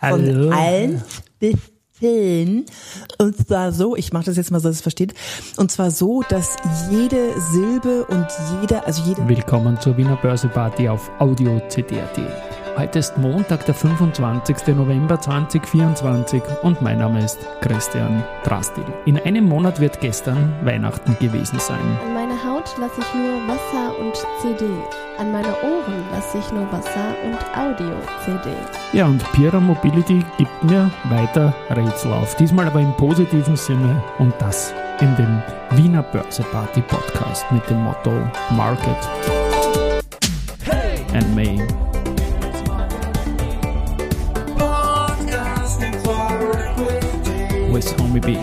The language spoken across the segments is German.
Von 1 bis 10. Und zwar so, ich mache das jetzt mal so, dass es versteht. Und zwar so, dass jede Silbe und jede... Willkommen zur Wiener Börse-Party auf Audio-CD.at. Heute ist Montag, der 25. November 2024 und mein Name ist Christian Drastil. In einem Monat wird gestern Weihnachten gewesen sein. An meine Haut lasse ich nur Wasser und CD. An meine Ohren lasse ich nur Wasser und Audio-CD. Ja, und Pira Mobility gibt mir weiter Rätsel auf. Diesmal aber im positiven Sinne und das in dem Wiener Börse-Party Podcast mit dem Motto Market and May. With Homie B.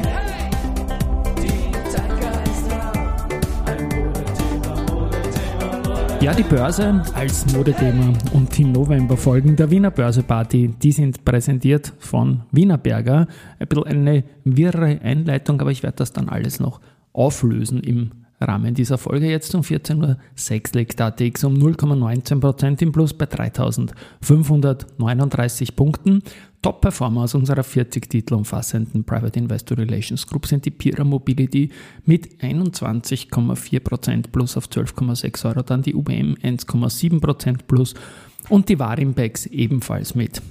Ja, die Börse als Modethema und die Novemberfolgen der Wiener Börse-Party, die sind präsentiert von Wienerberger. Ein bisschen eine wirre Einleitung, aber ich werde das dann alles noch auflösen im Rahmen dieser Folge. Jetzt um 14.06 Uhr legt ATX um 0,19% im Plus bei 3.539 Punkten. Top-Performer aus unserer 40 Titel umfassenden Private Investor Relations Group sind die Pira Mobility mit 21,4% plus auf 12,6 Euro, dann die UBM 1,7% plus und die Warimpex ebenfalls mit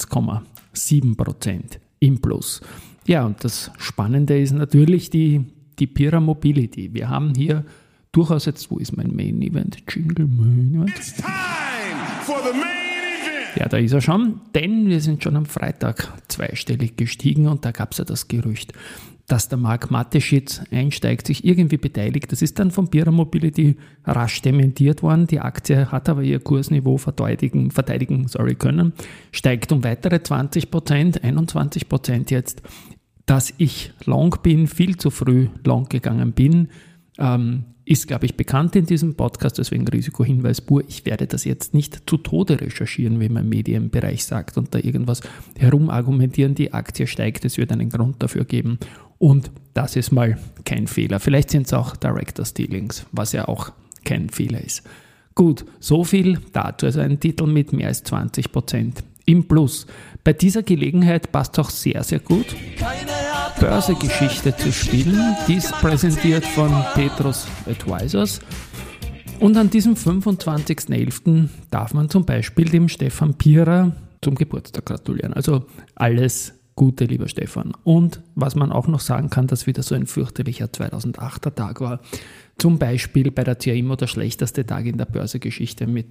1,7% im Plus. Ja, und das Spannende ist natürlich die Pira Mobility. Wir haben hier durchaus jetzt, wo ist mein Main Event? Jingle Main Event. It's time for the main event. Ja, da ist er schon, denn wir sind schon am Freitag zweistellig gestiegen und da gab es ja das Gerücht, dass der Marc Mateschitz einsteigt, sich irgendwie beteiligt. Das ist dann von Pira Mobility rasch dementiert worden. Die Aktie hat aber ihr Kursniveau verteidigen können, steigt um weitere 20%, 21% jetzt. Dass ich long bin, viel zu früh long gegangen bin, ist, glaube ich, bekannt in diesem Podcast, deswegen Risikohinweis pur. Ich werde das jetzt nicht zu Tode recherchieren, wie man im Medienbereich sagt, und da irgendwas herumargumentieren, die Aktie steigt, es wird einen Grund dafür geben. Und das ist mal kein Fehler. Vielleicht sind es auch Directors Dealings, was ja auch kein Fehler ist. Gut, so viel dazu. Also ein Titel mit mehr als 20% im Plus. Bei dieser Gelegenheit passt auch sehr, sehr gut, Börsegeschichte zu spielen. Dies präsentiert von Petrus Advisors. Und an diesem 25.11. darf man zum Beispiel dem Stefan Pira zum Geburtstag gratulieren. Also alles Gute, lieber Stefan. Und was man auch noch sagen kann, dass wieder so ein fürchterlicher 2008er Tag war. Zum Beispiel bei der TIA Immo der schlechteste Tag in der Börsegeschichte mit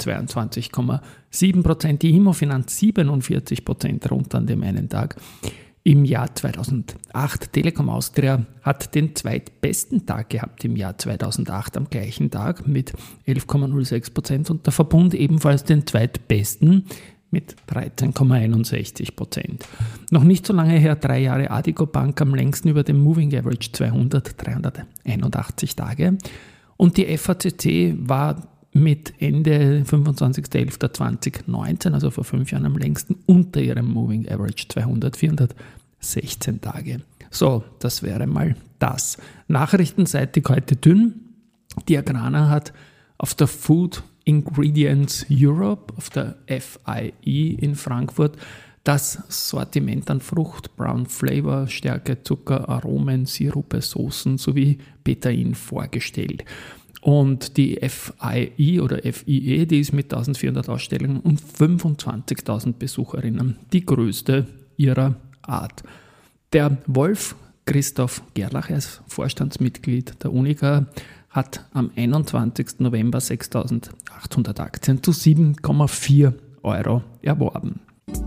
22,7%. Die Immofinanz 47% runter an dem einen Tag. Im Jahr 2008, Telekom Austria hat den zweitbesten Tag gehabt im Jahr 2008 am gleichen Tag mit 11,06% und der Verbund ebenfalls den zweitbesten mit 13,61%. Noch nicht so lange her, 3 Jahre Addiko Bank am längsten über dem Moving Average 200, 381 Tage. Und die FACC war mit Ende 25.11.2019, also vor 5 Jahren am längsten, unter ihrem Moving Average 200, 416 Tage. So, das wäre mal das. Nachrichtenseitig heute dünn. Die Agrana hat auf der Food Ingredients Europe, auf der FIE in Frankfurt, das Sortiment an Frucht, Brown Flavor, Stärke, Zucker, Aromen, Sirupe, Soßen sowie Betain vorgestellt. Und die FIE oder FIE, die ist mit 1400 Ausstellungen und 25.000 Besucherinnen die größte ihrer Art. Der Wolf Christoph Gerlach, er ist Vorstandsmitglied der Unica, hat am 21. November 6.800 Aktien zu 7,4 Euro erworben.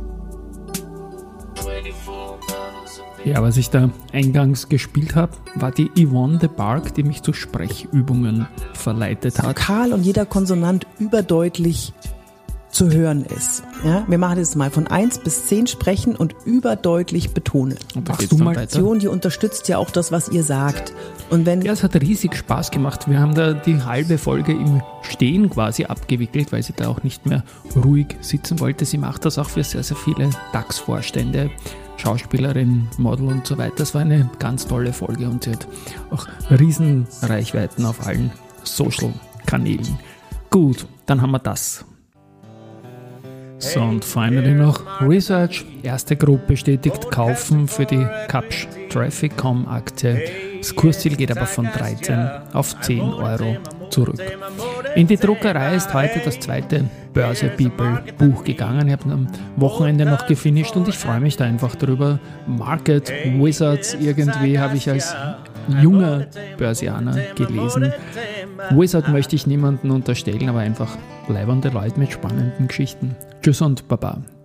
Ja, was ich da eingangs gespielt habe, war die Yvonne de Barg, die mich zu Sprechübungen verleitet hat. Vokal und jeder Konsonant überdeutlich zu hören ist. Ja, wir machen das mal von 1 bis 10 sprechen und überdeutlich betonen. Und machst du mal weiter? Die unterstützt ja auch das, was ihr sagt. Und wenn ja, es hat riesig Spaß gemacht. Wir haben da die halbe Folge im Stehen quasi abgewickelt, weil sie da auch nicht mehr ruhig sitzen wollte. Sie macht das auch für sehr, sehr viele DAX-Vorstände, Schauspielerin, Model und so weiter. Das war eine ganz tolle Folge und sie hat auch Riesenreichweiten auf allen Social-Kanälen. Gut, dann haben wir das. So, und finally noch Research. Erste Gruppe bestätigt kaufen für die Kapsch Trafficom Aktie. Das Kursziel geht aber von 13 auf 10 Euro zurück. In die Druckerei ist heute das zweite Börse People Buch gegangen. Ich habe am Wochenende noch gefinisht und ich freue mich da einfach drüber. Market Wizards irgendwie habe ich als junger Börsianer gelesen. Wizard möchte ich niemanden unterstellen, aber einfach leibende Leute mit spannenden Geschichten. Tschüss und Baba.